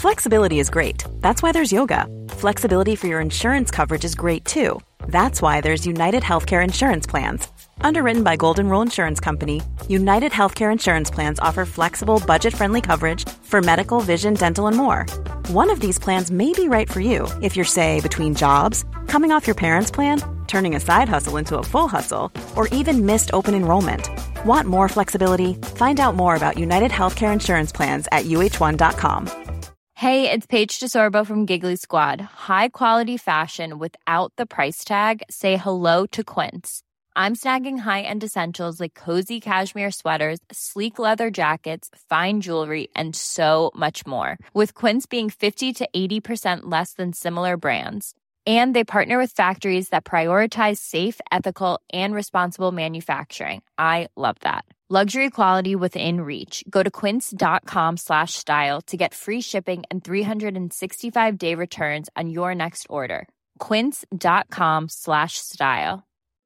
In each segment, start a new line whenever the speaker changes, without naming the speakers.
Flexibility is great. That's why there's yoga. Flexibility for your insurance coverage is great too. That's why there's United Healthcare Insurance Plans. Underwritten by Golden Rule Insurance Company, United Healthcare Insurance Plans offer flexible, budget-friendly coverage for medical, vision, dental, and more. One of these plans may be right for you if you're, say, between jobs, coming off your parents' plan, turning a side hustle into a full hustle, or even missed open enrollment. Want more flexibility? Find out more about United Healthcare Insurance Plans at uh1.com.
Hey, it's Paige DeSorbo from Giggly Squad. High quality fashion without the price tag. Say hello to Quince. I'm snagging high-end essentials like cozy cashmere sweaters, sleek leather jackets, fine jewelry, and so much more. With Quince being 50 to 80% less than similar brands. And they partner with factories that prioritize safe, ethical, and responsible manufacturing. I love that. Luxury quality within reach. Go to quince.com/style to get free shipping and 365-day returns on your next order. Quince.com/style.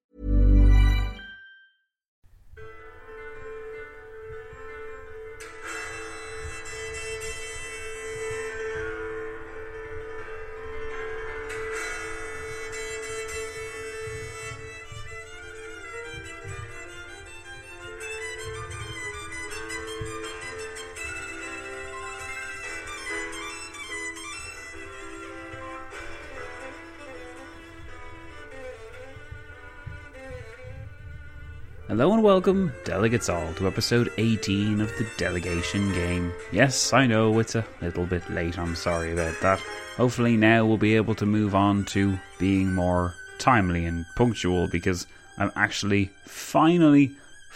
Hello and welcome, delegates all, to episode 18 of the Delegation Game. Yes, I know it's a little bit late, I'm sorry about that. Hopefully now we'll be able to move on to being more timely and punctual, because I'm actually finally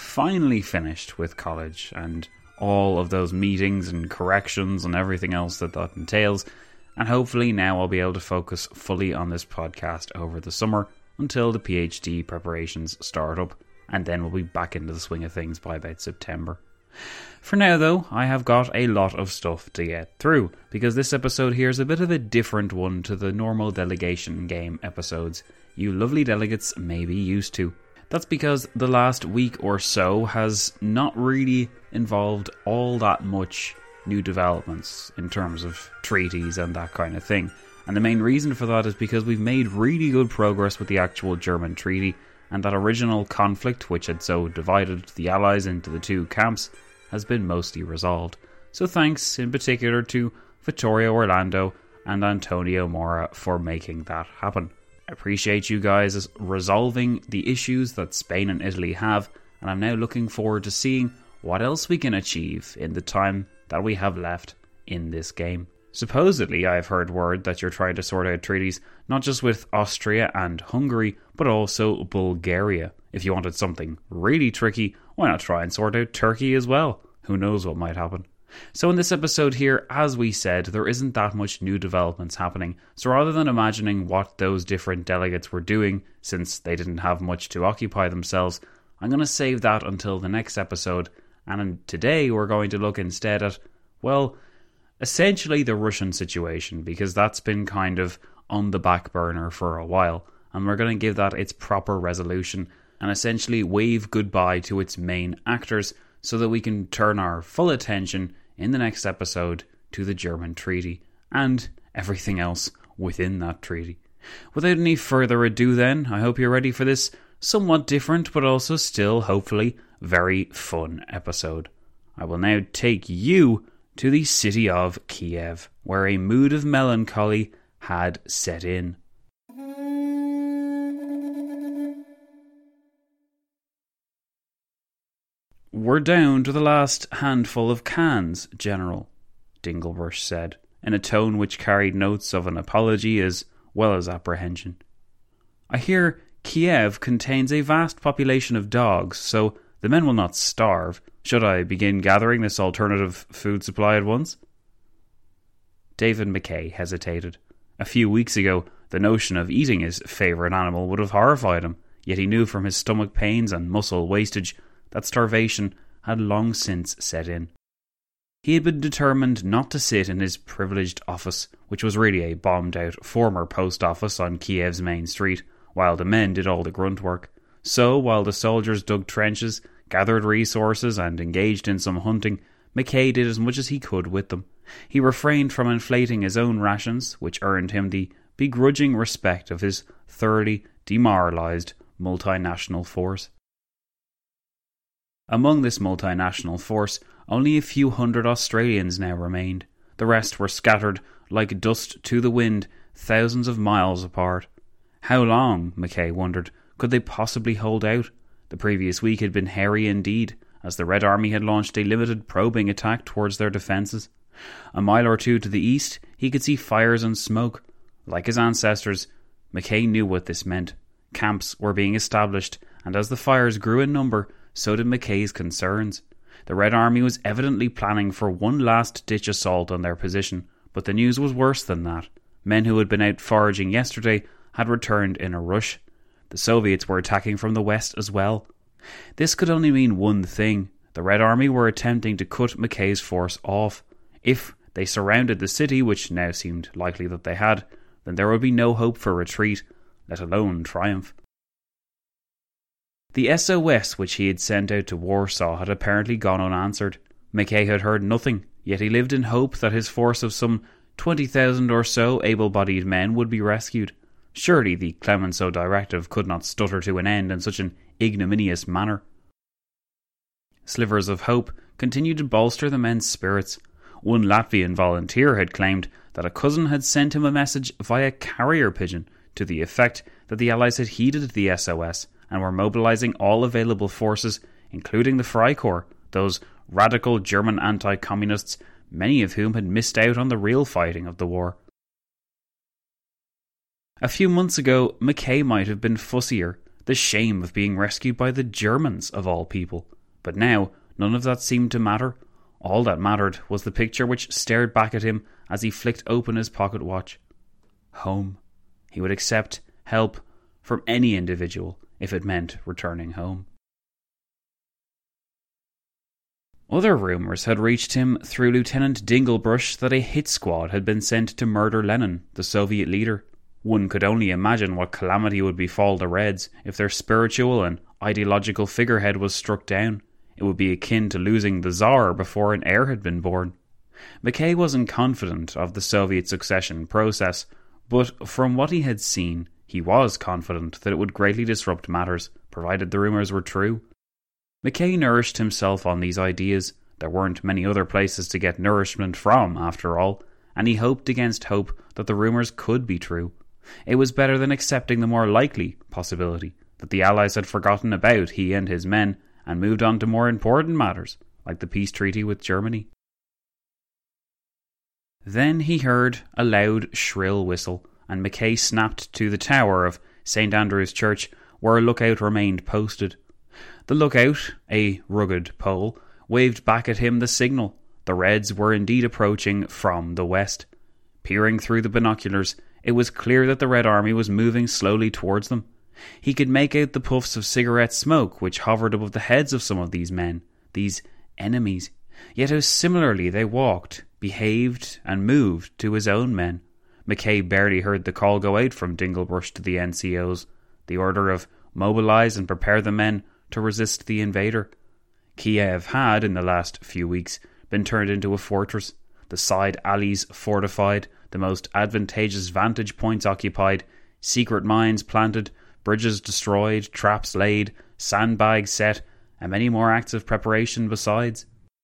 finished with college and all of those meetings and corrections and everything else that entails, and hopefully now I'll be able to focus fully on this podcast over the summer until the PhD preparations start up. And then we'll be back into the swing of things by about September. For now, though, I have got a lot of stuff to get through, because this episode here is a bit of a different one to the normal Delegation Game episodes you lovely delegates may be used to. That's because the last week or so has not really involved all that much new developments in terms of treaties and that kind of thing. And the main reason for that is because we've made really good progress with the actual German treaty, and that original conflict, which had so divided the Allies into the two camps, has been mostly resolved. So thanks in particular to Vittorio Orlando and Antonio Mora for making that happen. I appreciate you guys resolving the issues that Spain and Italy have, and I'm now looking forward to seeing what else we can achieve in the time that we have left in this game. Supposedly, I've heard word that you're trying to sort out treaties not just with Austria and Hungary, but also Bulgaria. If you wanted something really tricky, why not try and sort out Turkey as well? Who knows what might happen. So in this episode here, as we said, there isn't that much new developments happening. So rather than imagining what those different delegates were doing, since they didn't have much to occupy themselves, I'm going to save that until the next episode. And today we're going to look instead at, well, essentially the Russian situation, because that's been kind of on the back burner for a while, and we're going to give that its proper resolution and essentially wave goodbye to its main actors so that we can turn our full attention in the next episode to the German treaty and everything else within that treaty. Without any further ado then, I hope you're ready for this somewhat different but also still hopefully very fun episode. I will now take you to the city of Kiev, where a mood of melancholy had set in. "We're down to the last handful of cans, General," Dinglebush said, in a tone which carried notes of an apology as well as apprehension. "I hear Kiev contains a vast population of dogs, so the men will not starve. Should I begin gathering this alternative food supply at once?" David McKay hesitated. A few weeks ago, the notion of eating his favourite animal would have horrified him, yet he knew from his stomach pains and muscle wastage that starvation had long since set in. He had been determined not to sit in his privileged office, which was really a bombed-out former post office on Kiev's main street, while the men did all the grunt work. So, while the soldiers dug trenches, gathered resources and engaged in some hunting, McKay did as much as he could with them. He refrained from inflating his own rations, which earned him the begrudging respect of his thoroughly demoralised multinational force. Among this multinational force, only a few hundred Australians now remained. The rest were scattered like dust to the wind, thousands of miles apart. How long, Mackay wondered, could they possibly hold out? The previous week had been hairy indeed, as the Red Army had launched a limited probing attack towards their defences. A mile or two to the east, he could see fires and smoke. Like his ancestors, Mackay knew what this meant. Camps were being established, and as the fires grew in number, so did Mackay's concerns. The Red Army was evidently planning for one last-ditch assault on their position, but the news was worse than that. Men who had been out foraging yesterday had returned in a rush. The Soviets were attacking from the west as well. This could only mean one thing. The Red Army were attempting to cut Mackay's force off. If they surrounded the city, which now seemed likely that they had, then there would be no hope for retreat, let alone triumph. The SOS which he had sent out to Warsaw had apparently gone unanswered. Mackay had heard nothing, yet he lived in hope that his force of some 20,000 or so able-bodied men would be rescued. Surely the Clemenceau directive could not stutter to an end in such an ignominious manner. Slivers of hope continued to bolster the men's spirits. One Latvian volunteer had claimed that a cousin had sent him a message via carrier pigeon to the effect that the Allies had heeded the SOS and were mobilising all available forces, including the Freikorps, those radical German anti-communists, many of whom had missed out on the real fighting of the war. A few months ago, Mackay might have been fussier, the shame of being rescued by the Germans of all people. But now, none of that seemed to matter. All that mattered was the picture which stared back at him as he flicked open his pocket watch. Home. He would accept help from any individual if it meant returning home. Other rumours had reached him through Lieutenant Dinglebrush that a hit squad had been sent to murder Lenin, the Soviet leader. One could only imagine what calamity would befall the Reds if their spiritual and ideological figurehead was struck down. It would be akin to losing the Tsar before an heir had been born. Mackay wasn't confident of the Soviet succession process, but from what he had seen, he was confident that it would greatly disrupt matters, provided the rumours were true. Mackay nourished himself on these ideas. There weren't many other places to get nourishment from, after all, and he hoped against hope that the rumours could be true. It was better than accepting the more likely possibility that the Allies had forgotten about he and his men and moved on to more important matters, like the peace treaty with Germany. Then he heard a loud, shrill whistle, and Mackay snapped to the tower of St. Andrew's Church, where a lookout remained posted. The lookout, a rugged Pole, waved back at him the signal. The Reds were indeed approaching from the west. Peering through the binoculars, it was clear that the Red Army was moving slowly towards them. He could make out the puffs of cigarette smoke which hovered above the heads of some of these men, these enemies. Yet how similarly they walked, behaved, and moved to his own men. Mackay barely heard the call go out from Dinglebrush to the NCOs, the order of mobilise and prepare the men to resist the invader. Kiev had, in the last few weeks, been turned into a fortress, the side alleys fortified, the most advantageous vantage points occupied, secret mines planted, bridges destroyed, traps laid, sandbags set, and many more acts of preparation besides.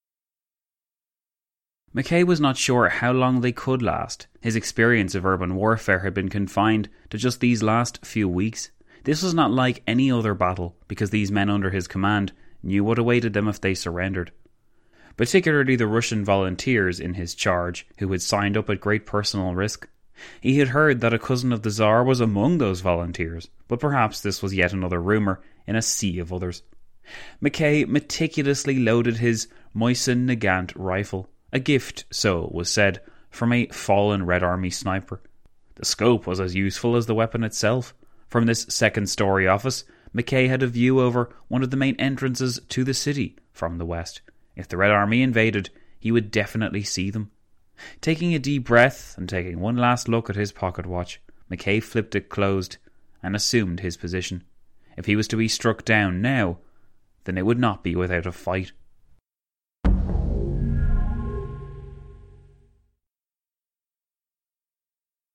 Mackay was not sure how long they could last. His experience of urban warfare had been confined to just these last few weeks. This was not like any other battle, because these men under his command knew what awaited them if they surrendered. Particularly the Russian volunteers in his charge, who had signed up at great personal risk. He had heard that a cousin of the Tsar was among those volunteers, but perhaps this was yet another rumour in a sea of others. Mackay meticulously loaded his Mosin Nagant rifle, a gift, so was said, from a fallen Red Army sniper. The scope was as useful as the weapon itself. From this second-story office, Mackay had a view over one of the main entrances to the city from the west. If the Red Army invaded, he would definitely see them. Taking a deep breath and taking one last look at his pocket watch, Mackay flipped it closed and assumed his position. If he was to be struck down now, then it would not be without a fight.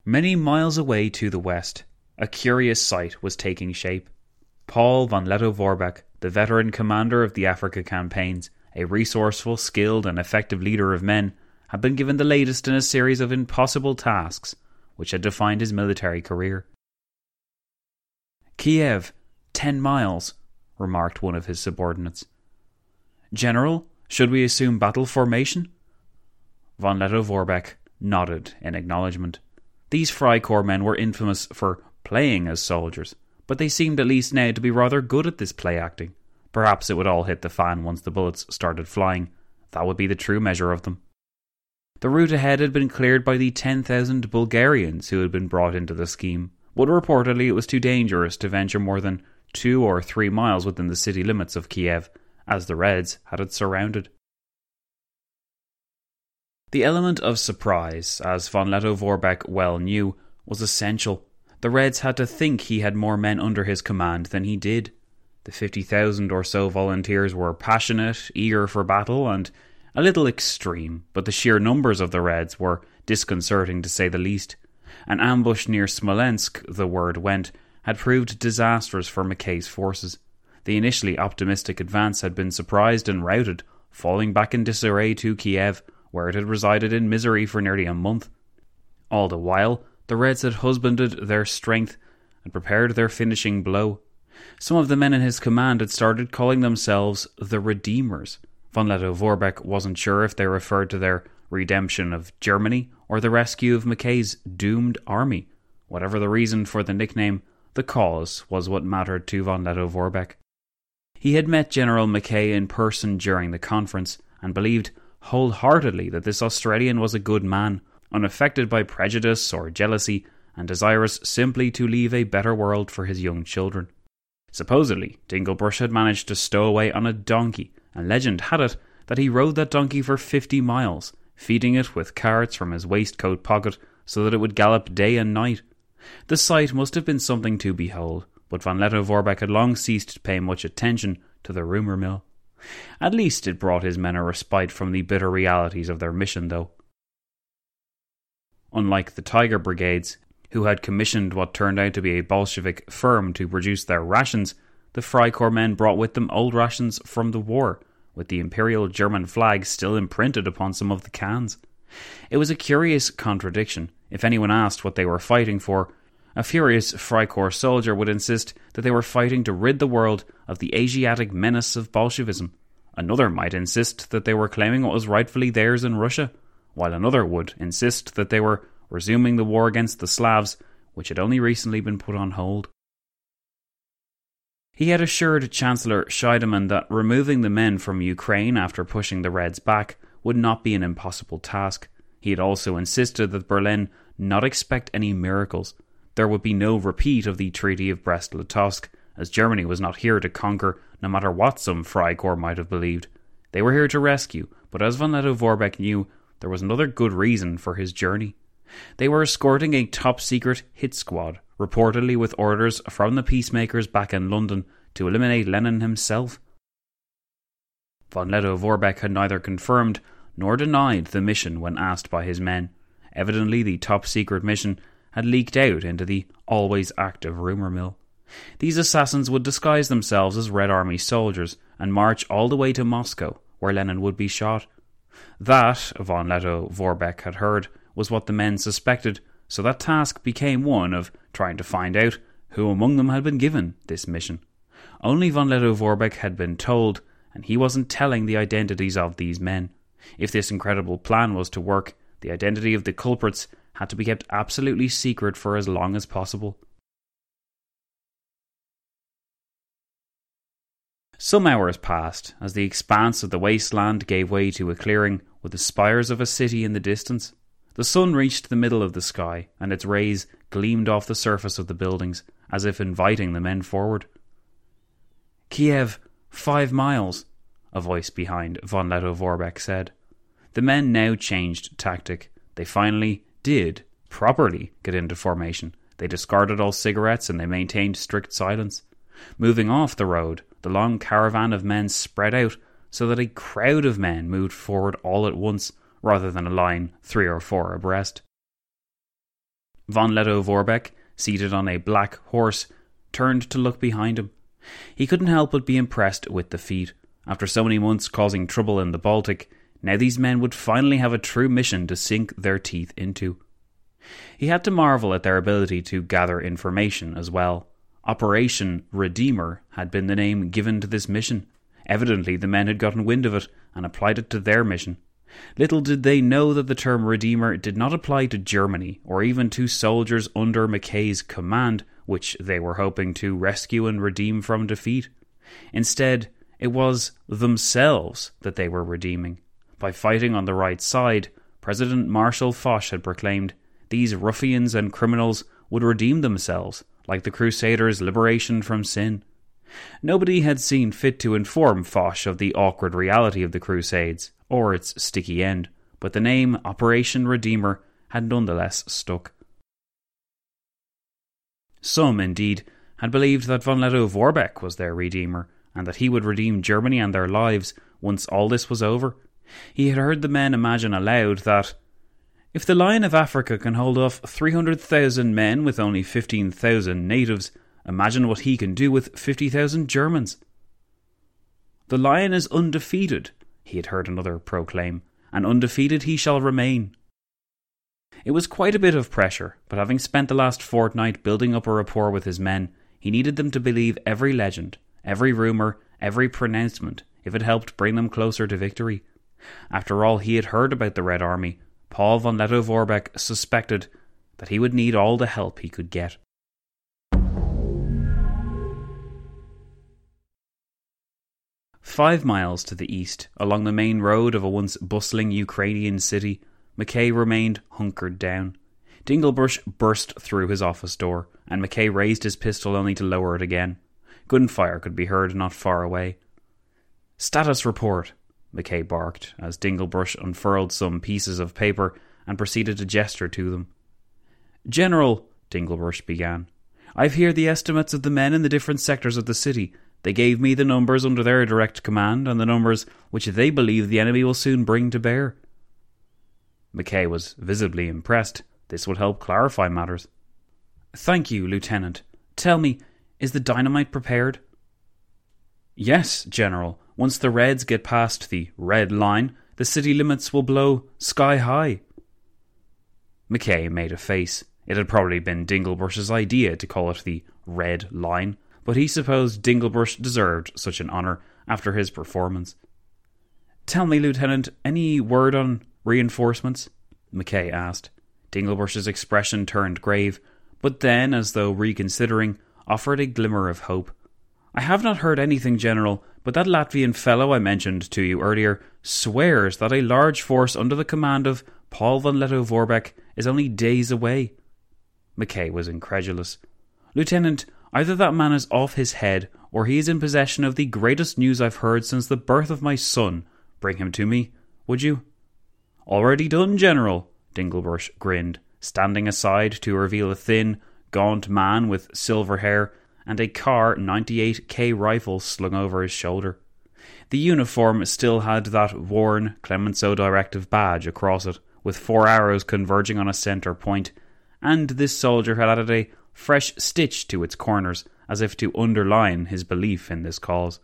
Many miles away to the west, a curious sight was taking shape. Paul von Lettow-Vorbeck, the veteran commander of the Africa campaigns, a resourceful, skilled and effective leader of men, had been given the latest in a series of impossible tasks which had defined his military career. "Kiev, 10 miles, remarked one of his subordinates. "General, should we assume battle formation?" Von Lettow-Vorbeck nodded in acknowledgement. These Freikorps men were infamous for playing as soldiers, but they seemed at least now to be rather good at this play acting. Perhaps it would all hit the fan once the bullets started flying. That would be the true measure of them. The route ahead had been cleared by the 10,000 Bulgarians who had been brought into the scheme, but reportedly it was too dangerous to venture more than 2 or 3 miles within the city limits of Kiev, as the Reds had it surrounded. The element of surprise, as von Lettow-Vorbeck well knew, was essential. The Reds had to think he had more men under his command than he did. The 50,000 or so volunteers were passionate, eager for battle, and a little extreme, but the sheer numbers of the Reds were disconcerting to say the least. An ambush near Smolensk, the word went, had proved disastrous for Mackay's forces. The initially optimistic advance had been surprised and routed, falling back in disarray to Kiev, where it had resided in misery for nearly a month. All the while, the Reds had husbanded their strength and prepared their finishing blow. Some of the men in his command had started calling themselves the Redeemers. Von Lettow-Vorbeck wasn't sure if they referred to their redemption of Germany or the rescue of Mackay's doomed army. Whatever the reason for the nickname, the cause was what mattered to von Lettow-Vorbeck. He had met General Mackay in person during the conference and believed wholeheartedly that this Australian was a good man, unaffected by prejudice or jealousy, and desirous simply to leave a better world for his young children. Supposedly, Dinkelbusch had managed to stow away on a donkey, and legend had it that he rode that donkey for 50 miles, feeding it with carrots from his waistcoat pocket so that it would gallop day and night. The sight must have been something to behold, but von Lettow-Vorbeck had long ceased to pay much attention to the rumour mill. At least it brought his men a respite from the bitter realities of their mission, though. Unlike the Tiger Brigades, who had commissioned what turned out to be a Bolshevik firm to produce their rations, the Freikorps men brought with them old rations from the war, with the Imperial German flag still imprinted upon some of the cans. It was a curious contradiction. If anyone asked what they were fighting for, a furious Freikorps soldier would insist that they were fighting to rid the world of the Asiatic menace of Bolshevism. Another might insist that they were claiming what was rightfully theirs in Russia, while another would insist that they were resuming the war against the Slavs, which had only recently been put on hold. He had assured Chancellor Scheidemann that removing the men from Ukraine after pushing the Reds back would not be an impossible task. He had also insisted that Berlin not expect any miracles. There would be no repeat of the Treaty of Brest-Litovsk, as Germany was not here to conquer, no matter what some Freikorps might have believed. They were here to rescue, but as von Lettow-Vorbeck knew, there was another good reason for his journey. They were escorting a top-secret hit squad, reportedly with orders from the peacemakers back in London to eliminate Lenin himself. Von Lettow-Vorbeck had neither confirmed nor denied the mission when asked by his men. Evidently, the top-secret mission had leaked out into the always active rumour mill. These assassins would disguise themselves as Red Army soldiers and march all the way to Moscow, where Lenin would be shot. That, von Lettow-Vorbeck had heard, was what the men suspected, so that task became one of trying to find out who among them had been given this mission. Only von Lettow-Vorbeck had been told, and he wasn't telling the identities of these men. If this incredible plan was to work, the identity of the culprits had to be kept absolutely secret for as long as possible. Some hours passed as the expanse of the wasteland gave way to a clearing with the spires of a city in the distance. The sun reached the middle of the sky, and its rays gleamed off the surface of the buildings, as if inviting the men forward. "Kiev, 5 miles, a voice behind von Lettow-Vorbeck said. The men now changed tactic. They finally did properly get into formation. They discarded all cigarettes and they maintained strict silence. Moving off the road, the long caravan of men spread out so that a crowd of men moved forward all at once, rather than a line 3 or 4 abreast. Von Lettow-Vorbeck, seated on a black horse, turned to look behind him. He couldn't help but be impressed with the feat. After so many months causing trouble in the Baltic, now these men would finally have a true mission to sink their teeth into. He had to marvel at their ability to gather information as well. Operation Redeemer had been the name given to this mission. Evidently the men had gotten wind of it and applied it to their mission. Little did they know that the term Redeemer did not apply to Germany, or even to soldiers under Mackay's command, which they were hoping to rescue and redeem from defeat. Instead, it was themselves that they were redeeming. By fighting on the right side, President Marshal Foch had proclaimed these ruffians and criminals would redeem themselves, like the Crusaders' liberation from sin. Nobody had seen fit to inform Foch of the awkward reality of the Crusades, or its sticky end, but the name Operation Redeemer had nonetheless stuck. Some, indeed, had believed that von Lettow-Vorbeck was their redeemer, and that he would redeem Germany and their lives once all this was over. He had heard the men imagine aloud that, if the Lion of Africa can hold off 300,000 men with only 15,000 natives, imagine what he can do with 50,000 Germans. The Lion is undefeated, he had heard another proclaim, and undefeated he shall remain. It was quite a bit of pressure, but having spent the last fortnight building up a rapport with his men, he needed them to believe every legend, every rumour, every pronouncement, if it helped bring them closer to victory. After all he had heard about the Red Army, Paul von Lettow-Vorbeck suspected that he would need all the help he could get. 5 miles to the east, along the main road of a once bustling Ukrainian city, Mackay remained hunkered down. Dinglebrush burst through his office door, and Mackay raised his pistol only to lower it again. Gunfire could be heard not far away. "Status report," Mackay barked, as Dinglebrush unfurled some pieces of paper and proceeded to gesture to them. "General," Dinglebrush began, "I've heard the estimates of the men in the different sectors of the city. They gave me the numbers under their direct command and the numbers which they believe the enemy will soon bring to bear." Mackay was visibly impressed. This would help clarify matters. "Thank you, Lieutenant. Tell me, is the dynamite prepared?" "Yes, General. Once the Reds get past the red line, the city limits will blow sky high." Mackay made a face. It had probably been Dinglebrush's idea to call it the red line, but he supposed Dinglebrush deserved such an honour after his performance. "Tell me, Lieutenant, any word on reinforcements?" Mackay asked. Dinglebrush's expression turned grave, but then, as though reconsidering, offered a glimmer of hope. "I have not heard anything, General, but that Latvian fellow I mentioned to you earlier swears that a large force under the command of Paul von Lettow-Vorbeck is only days away." Mackay was incredulous. "Lieutenant, either that man is off his head, or he is in possession of the greatest news I've heard since the birth of my son. Bring him to me, would you?" "Already done, General," Dinglebrush grinned, standing aside to reveal a thin, gaunt man with silver hair and a Kar 98K rifle slung over his shoulder. The uniform still had that worn Clemenceau Directive badge across it, with 4 arrows converging on a centre point, and this soldier had added a fresh stitch to its corners, as if to underline his belief in this cause.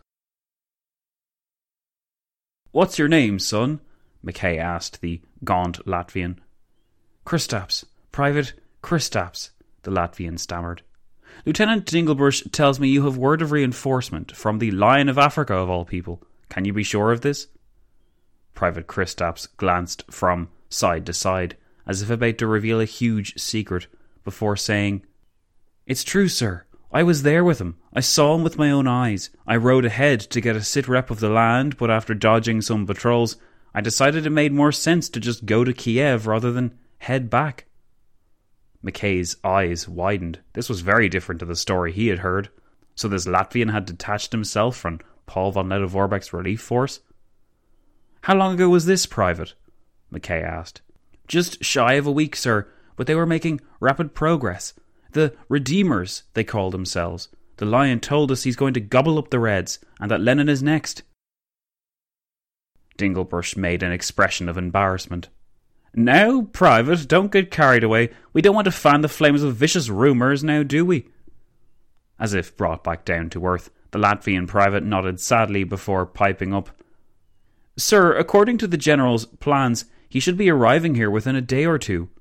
"What's your name, son?" Mackay asked the gaunt Latvian. "Kristaps. Private Kristaps," the Latvian stammered. "Lieutenant Dinglebrush tells me you have word of reinforcement from the Lion of Africa of all people. Can you be sure of this?" Private Kristaps glanced from side to side, as if about to reveal a huge secret, before saying, "It's true, sir. I was there with him. I saw him with my own eyes. I rode ahead to get a sit-rep of the land, but after dodging some patrols, I decided it made more sense to just go to Kiev rather than head back." Mackay's eyes widened. This was very different to the story he had heard. So this Latvian had detached himself from Paul von Lettow-Vorbeck's relief force? "How long ago was this, Private?" Mackay asked. "Just shy of a week, sir, but they were making rapid progress. The Redeemers, they call themselves. The Lion told us he's going to gobble up the Reds, and that Lenin is next." Dinglebrush made an expression of embarrassment. Now, Private, don't get carried away. We don't want to fan the flames of vicious rumours now, do we? As if brought back down to earth, the Latvian private nodded sadly before piping up. Sir, according to the General's plans, he should be arriving here within a day or two.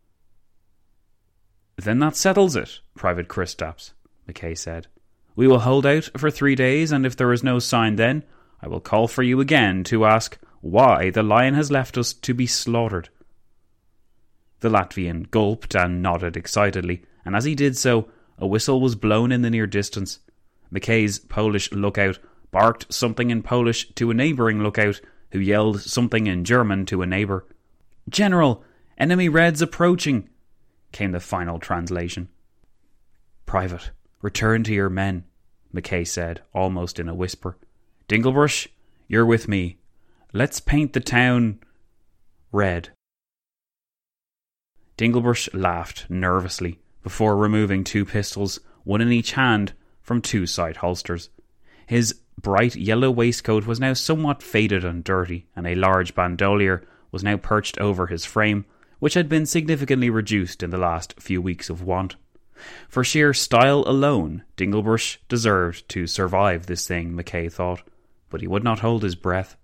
Then that settles it, Private Kristaps, Mackay said. We will hold out for 3 days, and if there is no sign then, I will call for you again to ask why the lion has left us to be slaughtered. The Latvian gulped and nodded excitedly, and as he did so, a whistle was blown in the near distance. Mackay's Polish lookout barked something in Polish to a neighbouring lookout, who yelled something in German to a neighbour. General, enemy Reds approaching, came the final translation. Private, return to your men, Mackay said, almost in a whisper. Dinglebrush, you're with me. Let's paint the town red. Dinglebrush laughed nervously before removing 2 pistols, one in each hand, from 2 side holsters. His bright yellow waistcoat was now somewhat faded and dirty, and a large bandolier was now perched over his frame, which had been significantly reduced in the last few weeks of want. For sheer style alone, Dinglebrush deserved to survive this thing, Mackay thought, but he would not hold his breath.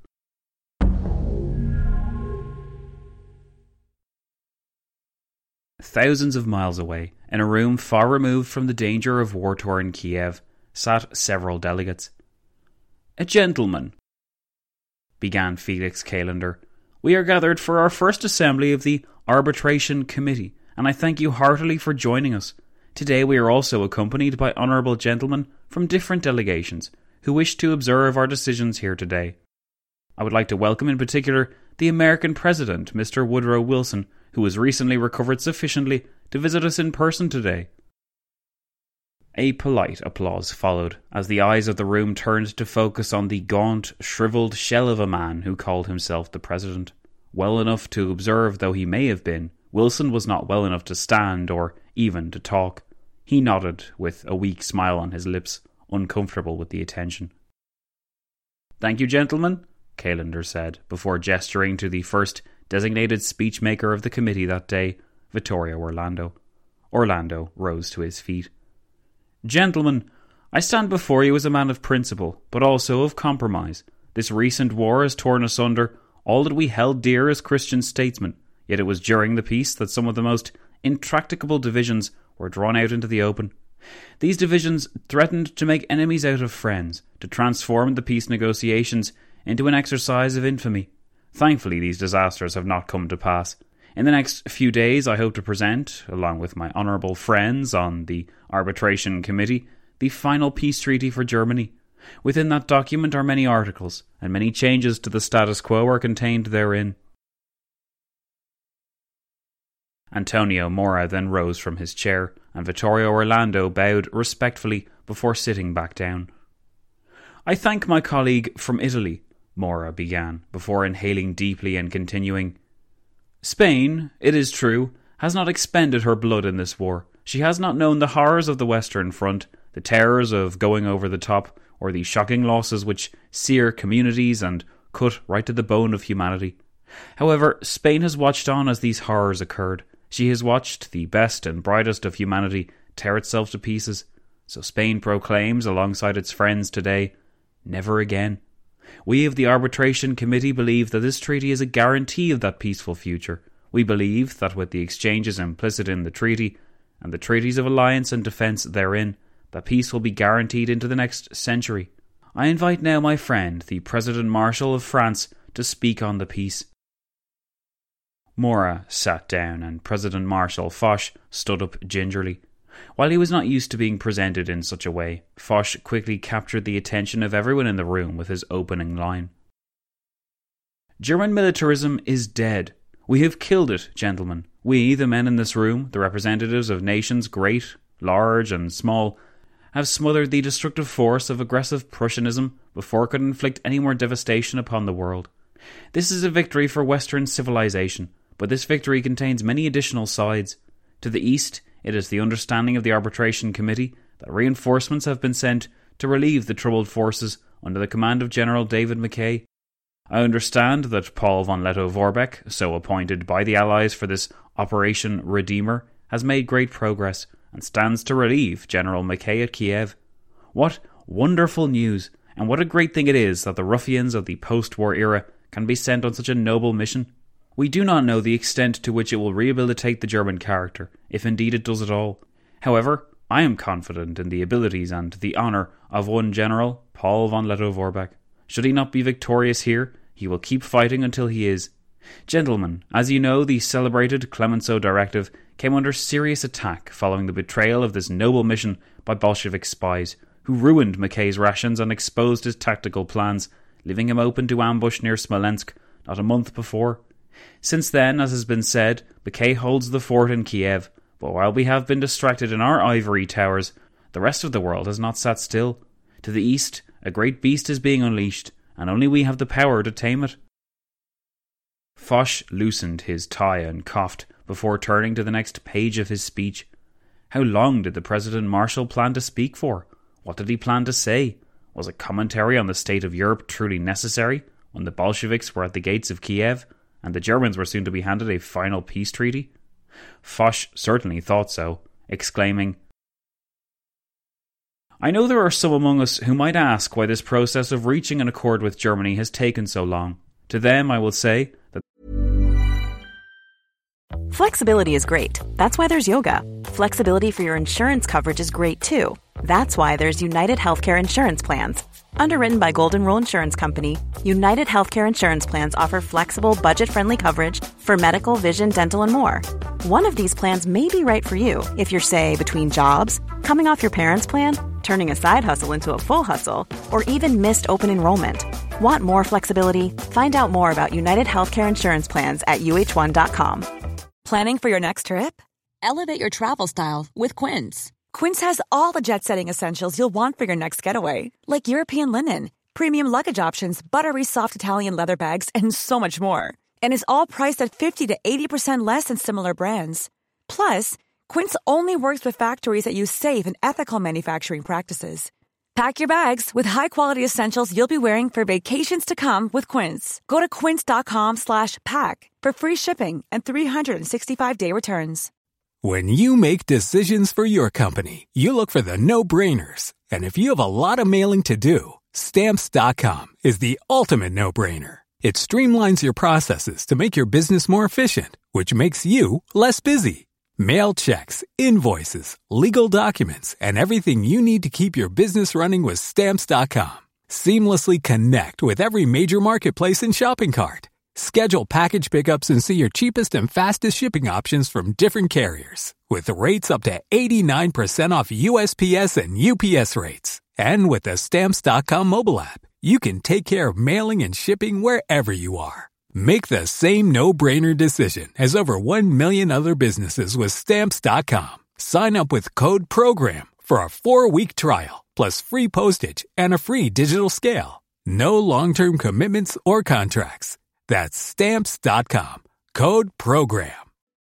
Thousands of miles away, in a room far removed from the danger of war-torn Kiev, sat several delegates. A gentleman, began Felix Calander. We are gathered for our first assembly of the Arbitration Committee, and I thank you heartily for joining us. Today we are also accompanied by honourable gentlemen from different delegations who wish to observe our decisions here today. I would like to welcome in particular the American President, Mr. Woodrow Wilson, who has recently recovered sufficiently to visit us in person today. A polite applause followed, as the eyes of the room turned to focus on the gaunt, shriveled shell of a man who called himself the President. Well enough to observe though he may have been, Wilson was not well enough to stand or even to talk. He nodded, with a weak smile on his lips, uncomfortable with the attention. Thank you, gentlemen, Calander said, before gesturing to the first designated speechmaker of the committee that day, Vittorio Orlando. Orlando rose to his feet. Gentlemen, I stand before you as a man of principle, but also of compromise. This recent war has torn asunder all that we held dear as Christian statesmen, yet it was during the peace that some of the most intractable divisions were drawn out into the open. These divisions threatened to make enemies out of friends, to transform the peace negotiations into an exercise of infamy. Thankfully, these disasters have not come to pass. In the next few days, I hope to present, along with my honourable friends on the Arbitration Committee, the final peace treaty for Germany. Within that document are many articles, and many changes to the status quo are contained therein. Antonio Mora then rose from his chair, and Vittorio Orlando bowed respectfully before sitting back down. I thank my colleague from Italy, Mora began, before inhaling deeply and continuing. Spain, it is true, has not expended her blood in this war. She has not known the horrors of the Western Front, the terrors of going over the top, or the shocking losses which sear communities and cut right to the bone of humanity. However, Spain has watched on as these horrors occurred. She has watched the best and brightest of humanity tear itself to pieces. So Spain proclaims, alongside its friends today, never again. We of the Arbitration Committee believe that this treaty is a guarantee of that peaceful future. We believe that with the exchanges implicit in the treaty, and the treaties of alliance and defence therein, that peace will be guaranteed into the next century. I invite now my friend, the President Marshal of France, to speak on the peace. Mora sat down, and President Marshal Foch stood up gingerly. While he was not used to being presented in such a way, Foch quickly captured the attention of everyone in the room with his opening line. German militarism is dead. We have killed it, gentlemen. We, the men in this room, the representatives of nations great, large and small, have smothered the destructive force of aggressive Prussianism before it could inflict any more devastation upon the world. This is a victory for Western civilization, but this victory contains many additional sides. To the east, it is the understanding of the Arbitration Committee that reinforcements have been sent to relieve the troubled forces under the command of General David Mackay. I understand that Paul von Lettow-Vorbeck, so appointed by the Allies for this Operation Redeemer, has made great progress and stands to relieve General Mackay at Kiev. What wonderful news, and what a great thing it is that the ruffians of the post-war era can be sent on such a noble mission. We do not know the extent to which it will rehabilitate the German character, if indeed it does at all. However, I am confident in the abilities and the honour of one General, Paul von Lettow-Vorbeck. Should he not be victorious here, he will keep fighting until he is. Gentlemen, as you know, the celebrated Clemenceau Directive came under serious attack following the betrayal of this noble mission by Bolshevik spies, who ruined Mackay's rations and exposed his tactical plans, leaving him open to ambush near Smolensk not a month before. Since then, as has been said, Mackay holds the fort in Kiev, but while we have been distracted in our ivory towers, the rest of the world has not sat still. To the east, a great beast is being unleashed, and only we have the power to tame it. Foch loosened his tie and coughed before turning to the next page of his speech. How long did the President Marshal plan to speak for? What did he plan to say? Was a commentary on the state of Europe truly necessary when the Bolsheviks were at the gates of Kiev and the Germans were soon to be handed a final peace treaty? Foch certainly thought so, exclaiming, I know there are some among us who might ask why this process of reaching an accord with Germany has taken so long. To them I will say that
Flexibility is great. That's why there's yoga. Flexibility for your insurance coverage is great too. That's why there's United Healthcare Insurance Plans. Underwritten by Golden Rule Insurance Company, United Healthcare Insurance Plans offer flexible, budget-friendly coverage for medical, vision, dental, and more. One of these plans may be right for you if you're, say, between jobs, coming off your parents' plan, turning a side hustle into a full hustle, or even missed open enrollment. Want more flexibility? Find out more about United Healthcare Insurance Plans at uh1.com.
Planning for your next trip?
Elevate your travel style with Quince.
Quince has all the jet-setting essentials you'll want for your next getaway, like European linen, premium luggage options, buttery soft Italian leather bags, and so much more. And is all priced at 50 to 80% less than similar brands. Plus, Quince only works with factories that use safe and ethical manufacturing practices. Pack your bags with high-quality essentials you'll be wearing for vacations to come with Quince. Go to quince.com/pack for free shipping and 365-day returns.
When you make decisions for your company, you look for the no-brainers. And if you have a lot of mailing to do, Stamps.com is the ultimate no-brainer. It streamlines your processes to make your business more efficient, which makes you less busy. Mail checks, invoices, legal documents, and everything you need to keep your business running with Stamps.com. Seamlessly connect with every major marketplace and shopping cart. Schedule package pickups and see your cheapest and fastest shipping options from different carriers, with rates up to 89% off USPS and UPS rates. And with the Stamps.com mobile app, you can take care of mailing and shipping wherever you are. Make the same no-brainer decision as over 1 million other businesses with Stamps.com. Sign up with code PROGRAM for a 4-week trial, plus free postage and a free digital scale. No long-term commitments or contracts. That's Stamps.com. Code PROGRAM.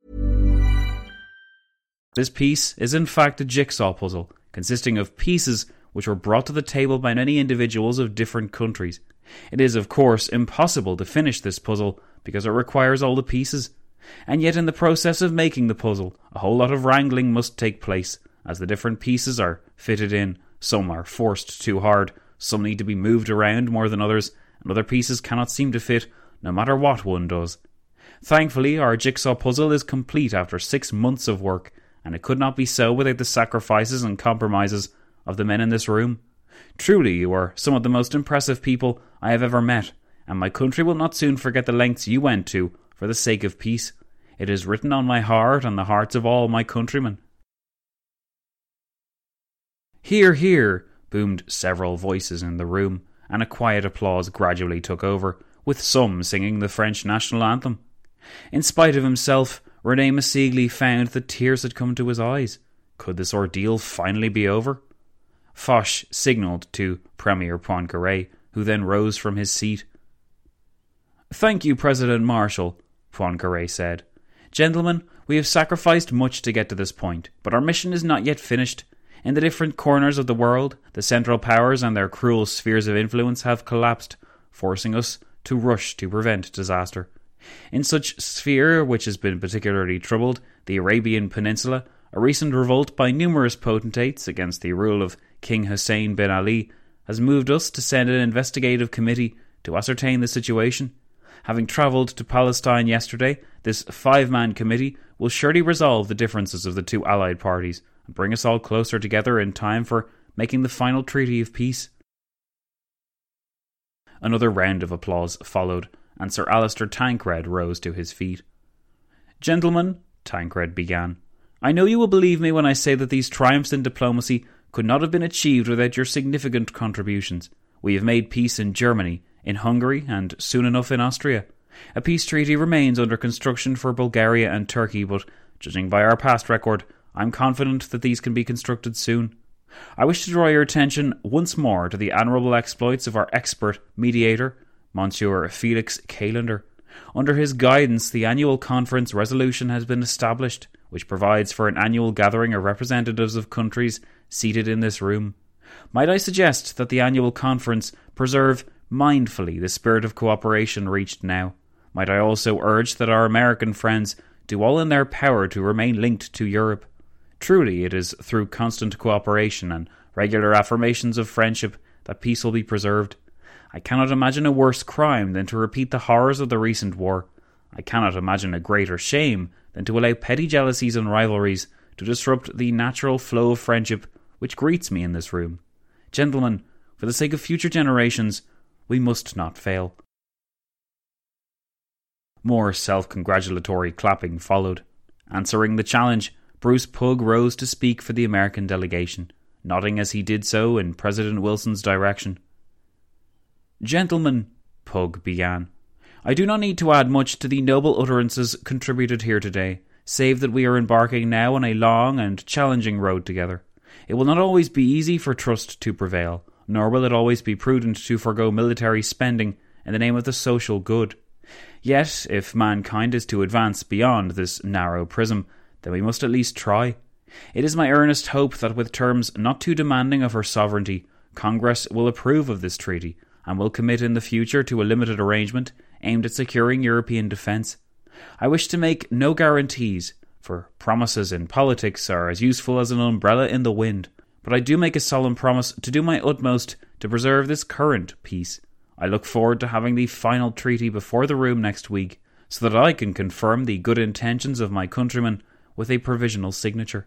this piece is in fact a jigsaw puzzle, consisting of pieces which were brought to the table by many individuals of different countries. It is, of course, impossible to finish this puzzle because it requires all the pieces. And yet in the process of making the puzzle, a whole lot of wrangling must take place, as the different pieces are fitted in. Some are forced too hard, some need to be moved around more than others, and other pieces cannot seem to fit, no matter what one does. Thankfully, our jigsaw puzzle is complete after 6 months of work, and it could not be so without the sacrifices and compromises of the men in this room. Truly, you are some of the most impressive people I have ever met, and my country will not soon forget the lengths you went to for the sake of peace. It is written on my heart and the hearts of all my countrymen. "Hear, hear," boomed several voices in the room, and a quiet applause gradually took over, with some singing the French national anthem. In spite of himself, René Massigli found that tears had come to his eyes. Could this ordeal finally be over? Foch signalled to Premier Poincaré, who then rose from his seat. "Thank you, President Marshal," Poincaré said. "Gentlemen, we have sacrificed much to get to this point, but our mission is not yet finished. In the different corners of the world, the Central Powers and their cruel spheres of influence have collapsed, forcing us to rush to prevent disaster. In such sphere which has been particularly troubled, the Arabian Peninsula, a recent revolt by numerous potentates against the rule of King Hussein bin Ali has moved us to send an investigative committee to ascertain the situation. Having travelled to Palestine yesterday, this 5-man committee will surely resolve the differences of the two allied parties and bring us all closer together in time for making the final treaty of peace. Another round of applause followed, and Sir Alistair Tancred rose to his feet. "Gentlemen," Tancred began, "I know you will believe me when I say that these triumphs in diplomacy could not have been achieved without your significant contributions. We have made peace in Germany, in Hungary, and soon enough in Austria. A peace treaty remains under construction for Bulgaria and Turkey, but, judging by our past record, I am confident that these can be constructed soon. I wish to draw your attention once more to the admirable exploits of our expert mediator, Monsieur Felix Callender. Under his guidance, the annual conference resolution has been established, which provides for an annual gathering of representatives of countries seated in this room. Might I suggest that the annual conference preserve mindfully the spirit of cooperation reached now? Might I also urge that our American friends do all in their power to remain linked to Europe? Truly, it is through constant cooperation and regular affirmations of friendship that peace will be preserved. I cannot imagine a worse crime than to repeat the horrors of the recent war. I cannot imagine a greater shame than to allow petty jealousies and rivalries to disrupt the natural flow of friendship which greets me in this room. Gentlemen, for the sake of future generations, we must not fail." More self-congratulatory clapping followed. Answering the challenge, Bruce Pugh rose to speak for the American delegation, nodding as he did so in President Wilson's direction. "Gentlemen," Pugh began, "I do not need to add much to the noble utterances contributed here today, save that we are embarking now on a long and challenging road together. It will not always be easy for trust to prevail, nor will it always be prudent to forego military spending in the name of the social good. Yet, if mankind is to advance beyond this narrow prism, then we must at least try. It is my earnest hope that with terms not too demanding of her sovereignty, Congress will approve of this treaty, and will commit in the future to a limited arrangement aimed at securing European defence. I wish to make no guarantees, for promises in politics are as useful as an umbrella in the wind, but I do make a solemn promise to do my utmost to preserve this current peace. I look forward to having the final treaty before the room next week, so that I can confirm the good intentions of my countrymen with a provisional signature."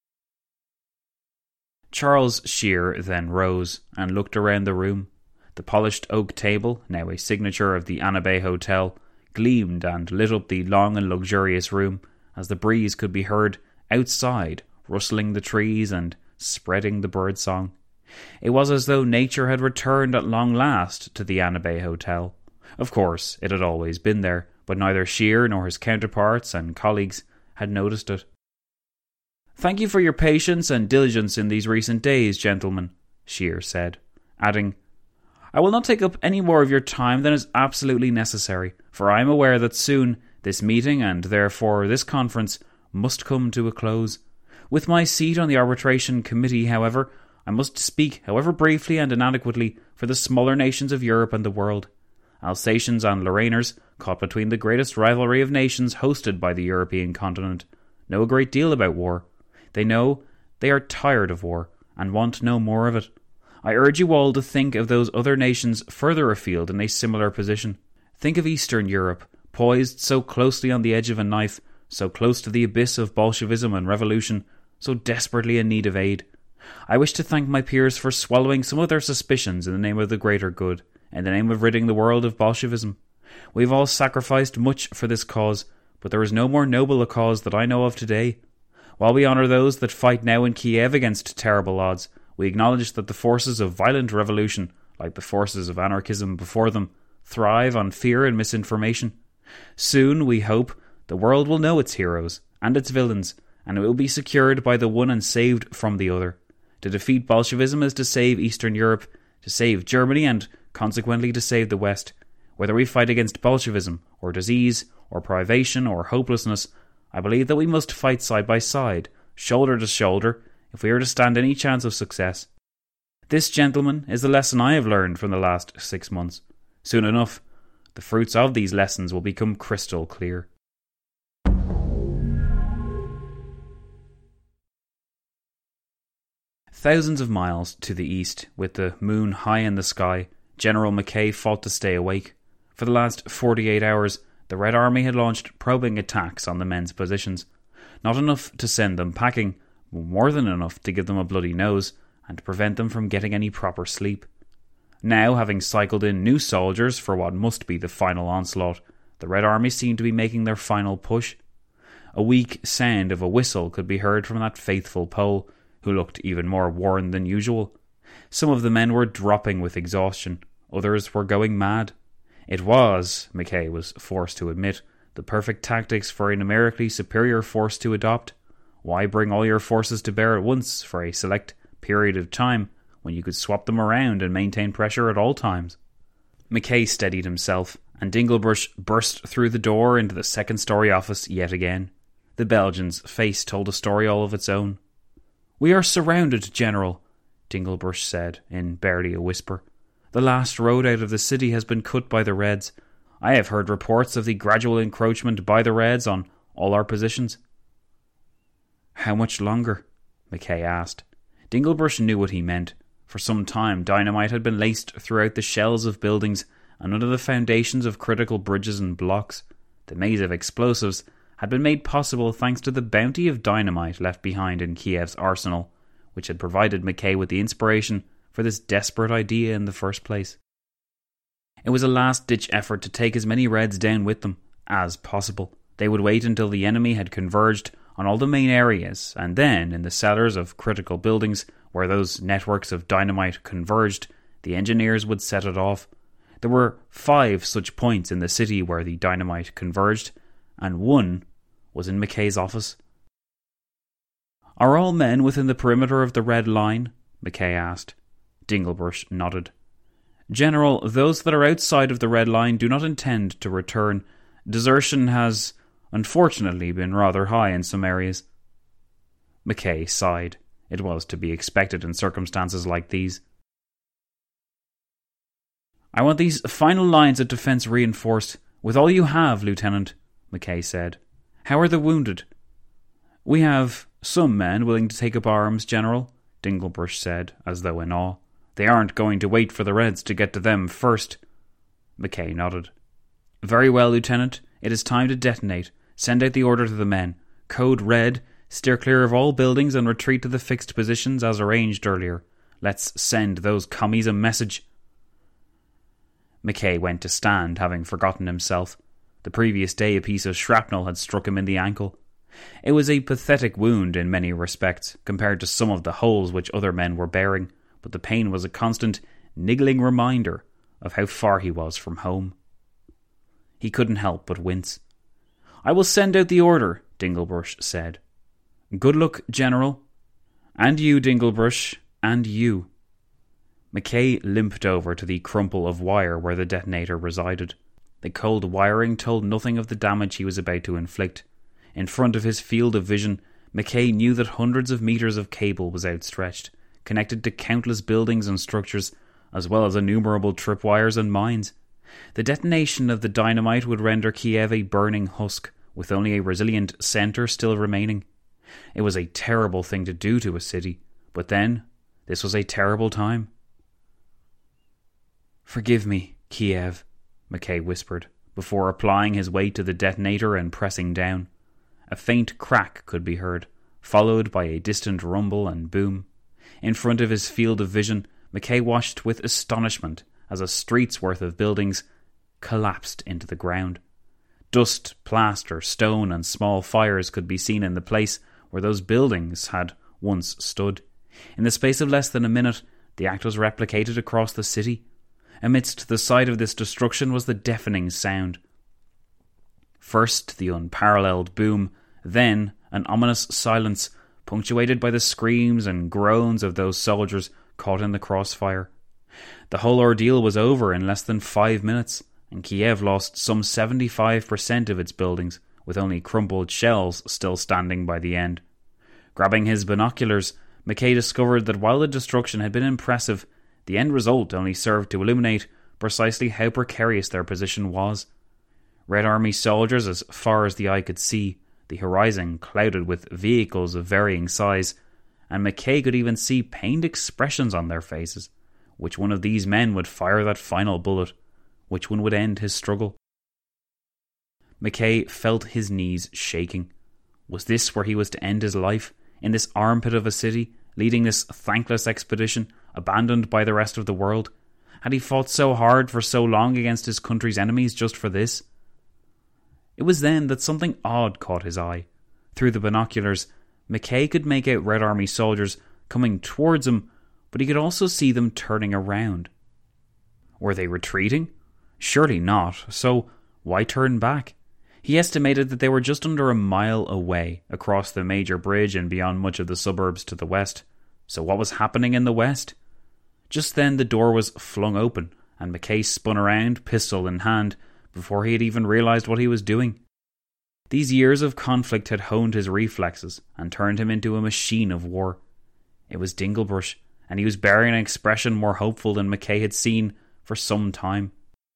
Charles Shear then rose and looked around the room. The polished oak table, now a signature of the Annabay Hotel, gleamed and lit up the long and luxurious room, as the breeze could be heard outside, rustling the trees and spreading the bird-song. It was as though nature had returned at long last to the Annabay Hotel. Of course, it had always been there, but neither Shear nor his counterparts and colleagues had noticed it. "Thank you for your patience and diligence in these recent days, gentlemen," Shear said, adding, "I will not take up any more of your time than is absolutely necessary, for I am aware that soon this meeting, and therefore this conference, must come to a close. With my seat on the arbitration committee, however, I must speak, however briefly and inadequately, for the smaller nations of Europe and the world. Alsatians and Lorrainers, caught between the greatest rivalry of nations hosted by the European continent, know a great deal about war. They know they are tired of war, and want no more of it. I urge you all to think of those other nations further afield in a similar position. Think of Eastern Europe, poised so closely on the edge of a knife, so close to the abyss of Bolshevism and revolution, so desperately in need of aid. I wish to thank my peers for swallowing some of their suspicions in the name of the greater good, in the name of ridding the world of Bolshevism. We have all sacrificed much for this cause, but there is no more noble a cause that I know of today. While we honour those that fight now in Kiev against terrible odds, we acknowledge that the forces of violent revolution, like the forces of anarchism before them, thrive on fear and misinformation. Soon, we hope, the world will know its heroes and its villains, and it will be secured by the one and saved from the other. To defeat Bolshevism is to save Eastern Europe, to save Germany, and consequently to save the West. Whether we fight against Bolshevism, or disease, or privation, or hopelessness, I believe that we must fight side by side, shoulder to shoulder, if we are to stand any chance of success. This, gentlemen, is the lesson I have learned from the last 6 months. Soon enough, The fruits of these lessons will become crystal clear. Thousands of miles to the east, with the moon high in the sky, General Mackay fought to stay awake. For the last 48 hours, the Red Army had launched probing attacks on the men's positions. Not enough to send them packing, but more than enough to give them a bloody nose and to prevent them from getting any proper sleep. Now, having cycled in new soldiers for what must be the final onslaught, the Red Army seemed to be making their final push. A weak sound of a whistle could be heard from that faithful Pole, who looked even more worn than usual. Some of the men were dropping with exhaustion, others were going mad. It was, Mackay was forced to admit, the perfect tactics for a numerically superior force to adopt. Why bring all your forces to bear at once for a select period of time, when you could swap them around and maintain pressure at all times? Mackay steadied himself, and Dinglebrush burst through the door into the second-story office yet again. The Belgian's face told a story all of its own. "We are surrounded, General," Dinglebrush said, in barely a whisper. "The last road out of the city has been cut by the Reds. I have heard reports of the gradual encroachment by the Reds on all our positions." "How much longer?" Mackay asked. Dinglebrush knew what he meant. For some time, dynamite had been laced throughout the shells of buildings and under the foundations of critical bridges and blocks. The maze of explosives had been made possible thanks to the bounty of dynamite left behind in Kiev's arsenal, which had provided Mackay with the inspiration for this desperate idea in the first place. It was a last-ditch effort to take as many Reds down with them as possible. They would wait until the enemy had converged on all the main areas, and then, in the cellars of critical buildings where those networks of dynamite converged, the engineers would set it off. There were 5 such points in the city where the dynamite converged, and one was in Mackay's office. "Are all men within the perimeter of the Red Line?" Mackay asked. Dinglebrush nodded. "General, those that are outside of the Red Line do not intend to return. Desertion has, unfortunately, been rather high in some areas." Mackay sighed. It was to be expected in circumstances like these. "I want these final lines of defence reinforced. With all you have, Lieutenant," Mackay said. "How are the wounded?" "We have some men willing to take up arms, General," Dinglebrush said, as though in awe. "They aren't going to wait for the Reds to get to them first." Mackay nodded. "Very well, Lieutenant. It is time to detonate. Send out the order to the men. Code Red. Steer clear of all buildings and retreat to the fixed positions as arranged earlier. Let's send those commies a message." Mackay went to stand, having forgotten himself. The previous day a piece of shrapnel had struck him in the ankle. It was a pathetic wound in many respects, compared to some of the holes which other men were bearing, but the pain was a constant, niggling reminder of how far he was from home. He couldn't help but wince. "I will send out the order," Dinglebrush said. "Good luck, General." "And you, Dinglebrush, and you." Mackay limped over to the crumple of wire where the detonator resided. The cold wiring told nothing of the damage he was about to inflict. In front of his field of vision, Mackay knew that hundreds of meters of cable was outstretched, connected to countless buildings and structures, as well as innumerable tripwires and mines. The detonation of the dynamite would render Kiev a burning husk, with only a resilient centre still remaining. It was a terrible thing to do to a city, but then, this was a terrible time. "Forgive me, Kiev," Mackay whispered, before applying his weight to the detonator and pressing down. A faint crack could be heard, followed by a distant rumble and boom. In front of his field of vision, Mackay watched with astonishment as a street's worth of buildings collapsed into the ground. Dust, plaster, stone and small fires could be seen in the place where those buildings had once stood. In the space of less than a minute, the act was replicated across the city. Amidst the sight of this destruction was the deafening sound. First the unparalleled boom, then an ominous silence, punctuated by the screams and groans of those soldiers caught in the crossfire. The whole ordeal was over in less than 5 minutes, and Kiev lost some 75% of its buildings, with only crumpled shells still standing by the end. Grabbing his binoculars, Mackay discovered that while the destruction had been impressive, the end result only served to illuminate precisely how precarious their position was. Red Army soldiers as far as the eye could see, the horizon clouded with vehicles of varying size, and Mackay could even see pained expressions on their faces. Which one of these men would fire that final bullet? Which one would end his struggle? Mackay felt his knees shaking. Was this where he was to end his life? In this armpit of a city, leading this thankless expedition, abandoned by the rest of the world? Had he fought so hard for so long against his country's enemies just for this? It was then that something odd caught his eye. Through the binoculars, Mackay could make out Red Army soldiers coming towards him, but he could also see them turning around. Were they retreating? Surely not, so why turn back? He estimated that they were just under a mile away, across the major bridge and beyond much of the suburbs to the west. So what was happening in the west? Just then the door was flung open, and Mackay spun around, pistol in hand, before he had even realised what he was doing. These years of conflict had honed his reflexes and turned him into a machine of war. It was Dinglebrush, and he was bearing an expression more hopeful than Mackay had seen for some time.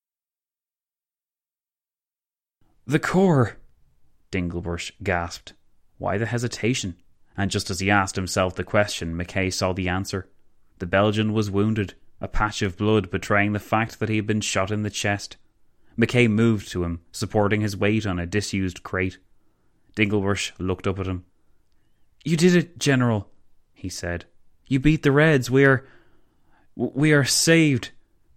"The Corps!" Dinglebrush gasped. Why the hesitation? And just as he asked himself the question, Mackay saw the answer. The Belgian was wounded, a patch of blood betraying the fact that he had been shot in the chest. Mackay moved to him, supporting his weight on a disused crate. Dinglebrush looked up at him. "You did it, General," he said. "You beat the Reds. We are saved."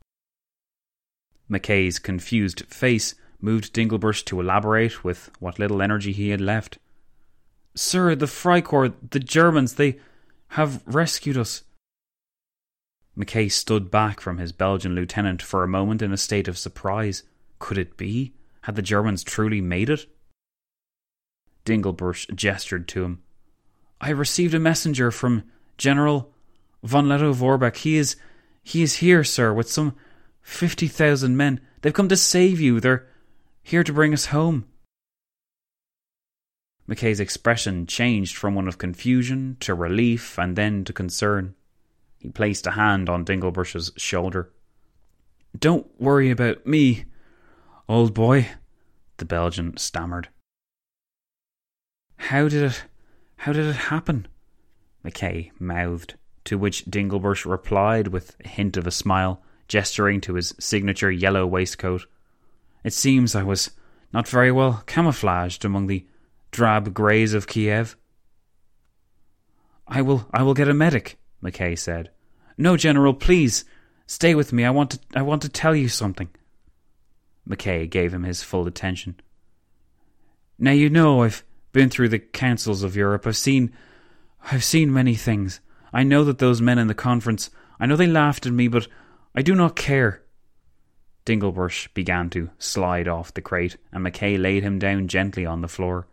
Mackay's confused face moved Dinglebrush to elaborate with what little energy he had left. "Sir, the Freikorps, the Germans, they have rescued us." Mackay stood back from his Belgian lieutenant for a moment in a state of surprise. Could it be? Had the Germans truly made it? Dinglebrush gestured to him. "I received a messenger from General von Lettow-Vorbeck. He is here, sir, with some 50,000 men. They've come to save you. They're here to bring us home." Mackay's expression changed from one of confusion to relief and then to concern. He placed a hand on Dinglebrush's shoulder. "Don't worry about me, old boy," the Belgian stammered. How did it happen?" Mackay mouthed, to which Dinglebrush replied with a hint of a smile, gesturing to his signature yellow waistcoat. "It seems I was not very well camouflaged among the drab greys of Kiev." I will get a medic," Mackay said. "No, General, please, stay with me. I want to tell you something." Mackay gave him his full attention. "Now you know I've been through the councils of Europe. I've seen many things. I know that those men in the conference, I know they laughed at me, but I do not care." Dinglebrush began to slide off the crate, and Mackay laid him down gently on the floor.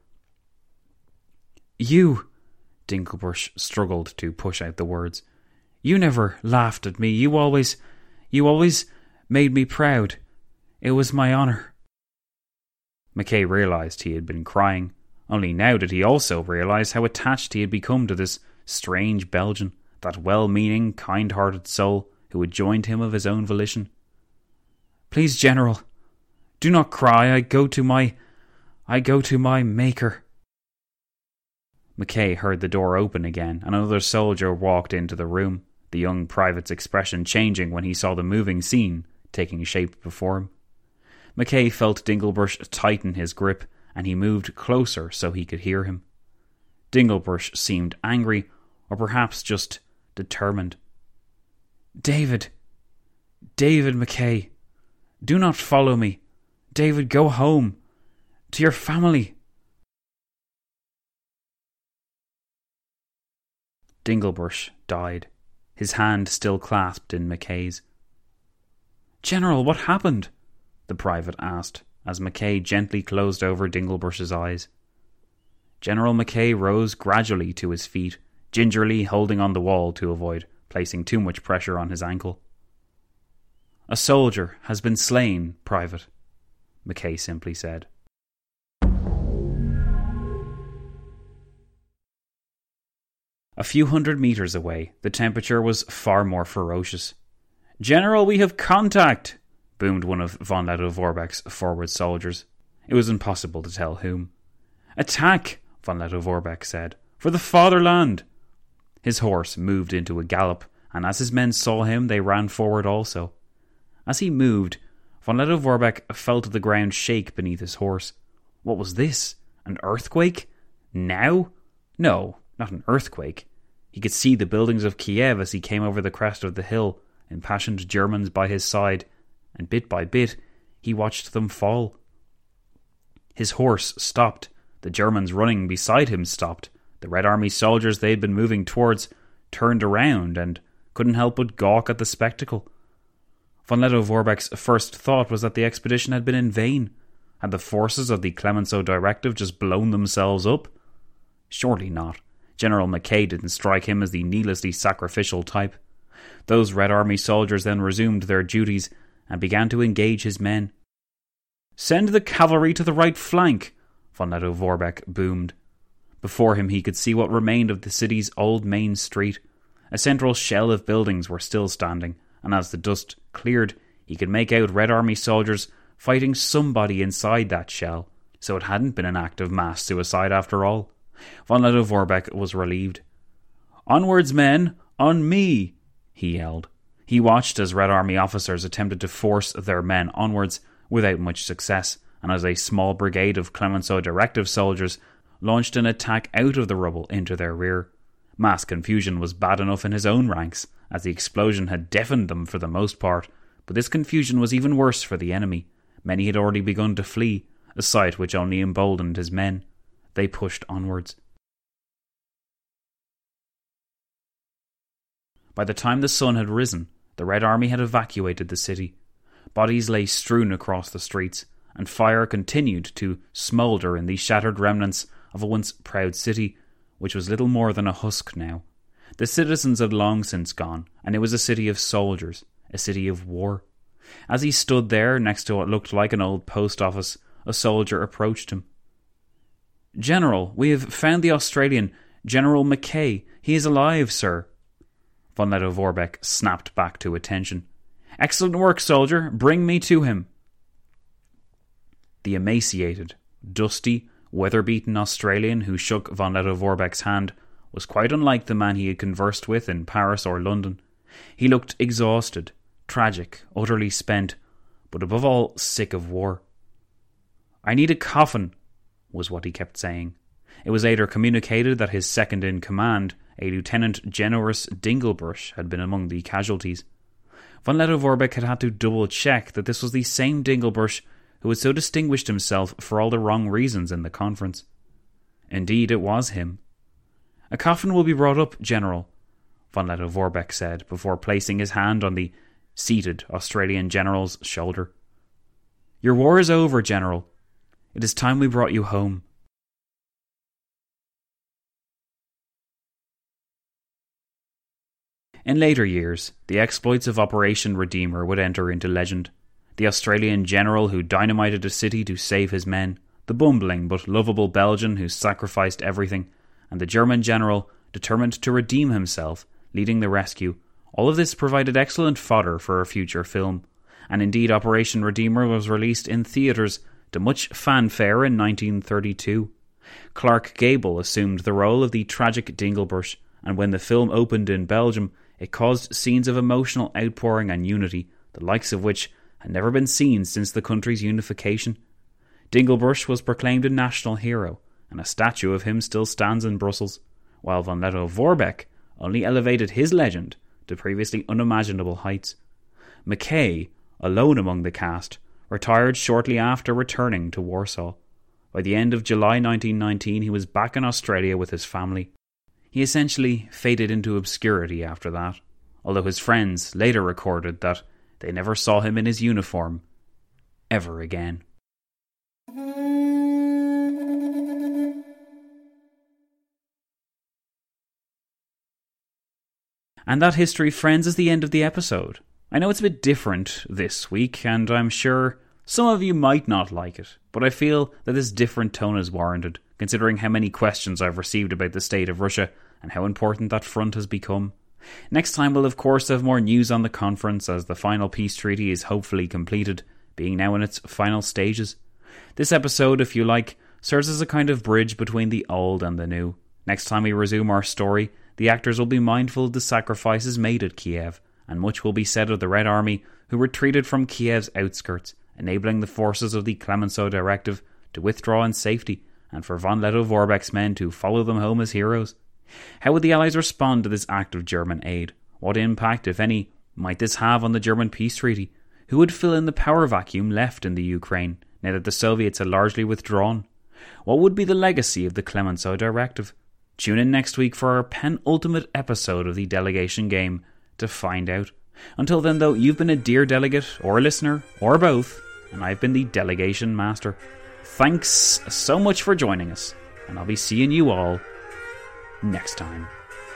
"You," Dinglebrush struggled to push out the words, "you never laughed at me. You always made me proud. It was my honour." Mackay realised he had been crying. Only now did he also realise how attached he had become to this strange Belgian, that well-meaning, kind-hearted soul who had joined him of his own volition. "Please, General, do not cry. I go to my Maker." Mackay heard the door open again, and another soldier walked into the room, the young private's expression changing when he saw the moving scene taking shape before him. Mackay felt Dinglebrush tighten his grip, and he moved closer so he could hear him. Dinglebrush seemed angry, or perhaps just determined. David Mackay, do not follow me. David, go home. To your family." Dinglebrush died, his hand still clasped in Mackay's. "General, what happened?" the private asked, as Mackay gently closed over Dinglebrush's eyes. General Mackay rose gradually to his feet, gingerly holding on the wall to avoid placing too much pressure on his ankle. "A soldier has been slain, Private," Mackay simply said. A few hundred metres away, the temperature was far more ferocious. "General, we have contact!" boomed one of von Lettow-Vorbeck's forward soldiers. It was impossible to tell whom. "Attack!" von Lettow-Vorbeck said. "For the fatherland!" His horse moved into a gallop, and as his men saw him, they ran forward also. As he moved, von Lettow-Vorbeck felt the ground shake beneath his horse. What was this? An earthquake? Now? No, not an earthquake. He could see the buildings of Kiev as he came over the crest of the hill, impassioned Germans by his side, and bit by bit he watched them fall. His horse stopped. The Germans running beside him stopped. The Red Army soldiers they had been moving towards turned around and couldn't help but gawk at the spectacle. Von Lettow-Vorbeck's first thought was that the expedition had been in vain. Had the forces of the Clemenceau Directive just blown themselves up? Surely not. General Mackay didn't strike him as the needlessly sacrificial type. Those Red Army soldiers then resumed their duties and began to engage his men. "Send the cavalry to the right flank," von Lettow-Vorbeck boomed. Before him he could see what remained of the city's old main street. A central shell of buildings were still standing, and as the dust cleared, he could make out Red Army soldiers fighting somebody inside that shell, so it hadn't been an act of mass suicide after all. Von Lettow-Vorbeck was relieved. "Onwards, men! On me!" he yelled. He watched as Red Army officers attempted to force their men onwards without much success, and as a small brigade of Clemenceau Directive soldiers launched an attack out of the rubble into their rear. Mass confusion was bad enough in his own ranks, as the explosion had deafened them for the most part, but this confusion was even worse for the enemy. Many had already begun to flee, a sight which only emboldened his men. They pushed onwards. By the time the sun had risen, the Red Army had evacuated the city. Bodies lay strewn across the streets, and fire continued to smoulder in the shattered remnants of a once proud city, which was little more than a husk now. The citizens had long since gone, and it was a city of soldiers, a city of war. As he stood there next to what looked like an old post office, a soldier approached him. "General, we have found the Australian, General Mackay. He is alive, sir." Von Lettow-Vorbeck snapped back to attention. "Excellent work, soldier. Bring me to him." The emaciated, dusty, weather-beaten Australian who shook von Lettow-Vorbeck's hand was quite unlike the man he had conversed with in Paris or London. He looked exhausted, tragic, utterly spent, but above all sick of war. "I need a coffin," was what he kept saying. It was later communicated that his second-in-command, a Lieutenant Generous Dinglebrush, had been among the casualties. Von Lettow-Vorbeck had to double-check that this was the same Dinglebrush who had so distinguished himself for all the wrong reasons in the conference. Indeed, it was him. "A coffin will be brought up, General," von Lettow-Vorbeck said, before placing his hand on the seated Australian general's shoulder. "Your war is over, General. It is time we brought you home." In later years, the exploits of Operation Redeemer would enter into legend. The Australian general who dynamited a city to save his men, the bumbling but lovable Belgian who sacrificed everything, and the German general determined to redeem himself, leading the rescue. All of this provided excellent fodder for a future film, and indeed Operation Redeemer was released in theatres to much fanfare in 1932. Clark Gable assumed the role of the tragic Dinglebrush, and when the film opened in Belgium, it caused scenes of emotional outpouring and unity, the likes of which had never been seen since the country's unification. Dinglebrush was proclaimed a national hero, and a statue of him still stands in Brussels, while von Lettow-Vorbeck only elevated his legend to previously unimaginable heights. Mackay, alone among the cast, retired shortly after returning to Warsaw. By the end of July 1919, he was back in Australia with his family. He essentially faded into obscurity after that, although his friends later recorded that they never saw him in his uniform ever again. And that, history friends, is the end of the episode. I know it's a bit different this week, and I'm sure some of you might not like it, but I feel that this different tone is warranted, considering how many questions I've received about the state of Russia and how important that front has become. Next time we'll of course have more news on the conference, as the final peace treaty is hopefully completed, being now in its final stages. This episode, if you like, serves as a kind of bridge between the old and the new. Next time we resume our story, the actors will be mindful of the sacrifices made at Kiev, and much will be said of the Red Army, who retreated from Kiev's outskirts, enabling the forces of the Clemenceau Directive to withdraw in safety, and for von Lettow-Vorbeck's men to follow them home as heroes. How would the Allies respond to this act of German aid? What impact, if any, might this have on the German peace treaty? Who would fill in the power vacuum left in the Ukraine, now that the Soviets had largely withdrawn? What would be the legacy of the Clemenceau Directive? Tune in next week for our penultimate episode of the Delegation Game to find out. Until then though, you've been a dear delegate, or a listener, or both, and I've been the Delegation Master. Thanks so much for joining us, and I'll be seeing you all next time.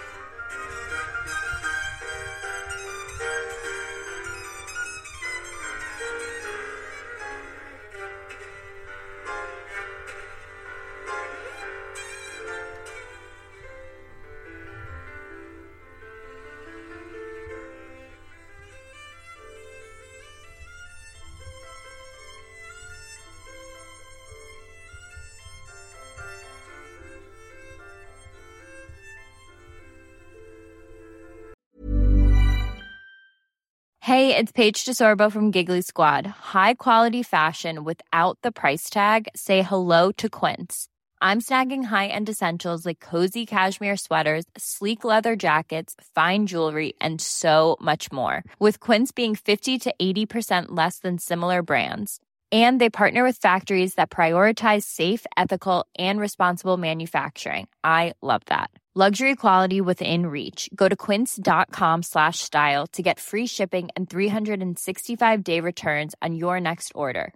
Hey, it's Paige DeSorbo from Giggly Squad. High quality fashion without the price tag. Say hello to Quince. I'm snagging high-end essentials like cozy cashmere sweaters, sleek leather jackets, fine jewelry, and so much more. With Quince being 50 to 80% less than similar brands. And they partner with factories that prioritize safe, ethical, and responsible manufacturing. I love that. Luxury quality within reach. Go to quince.com/style to get free shipping and 365-day returns on your next order.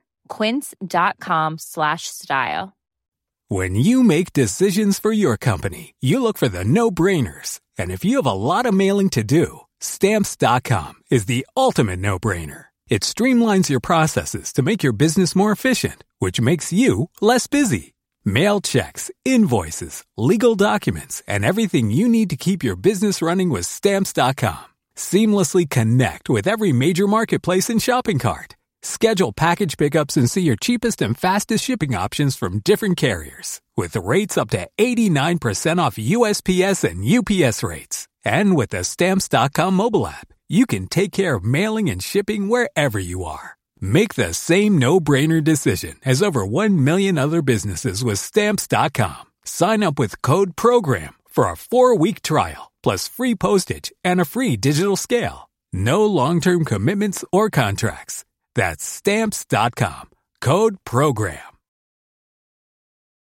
Quince.com/style.
When you make decisions for your company, you look for the no-brainers. And if you have a lot of mailing to do, Stamps.com is the ultimate no-brainer. It streamlines your processes to make your business more efficient, which makes you less busy. Mail checks, invoices, legal documents, and everything you need to keep your business running with Stamps.com. Seamlessly connect with every major marketplace and shopping cart. Schedule package pickups and see your cheapest and fastest shipping options from different carriers, with rates up to 89% off USPS and UPS rates. And with the Stamps.com mobile app, you can take care of mailing and shipping wherever you are. Make the same no-brainer decision as over 1 million other businesses with Stamps.com. Sign up with code PROGRAM for a 4-week trial, plus free postage and a free digital scale. No long-term commitments or contracts. That's Stamps.com. Code PROGRAM.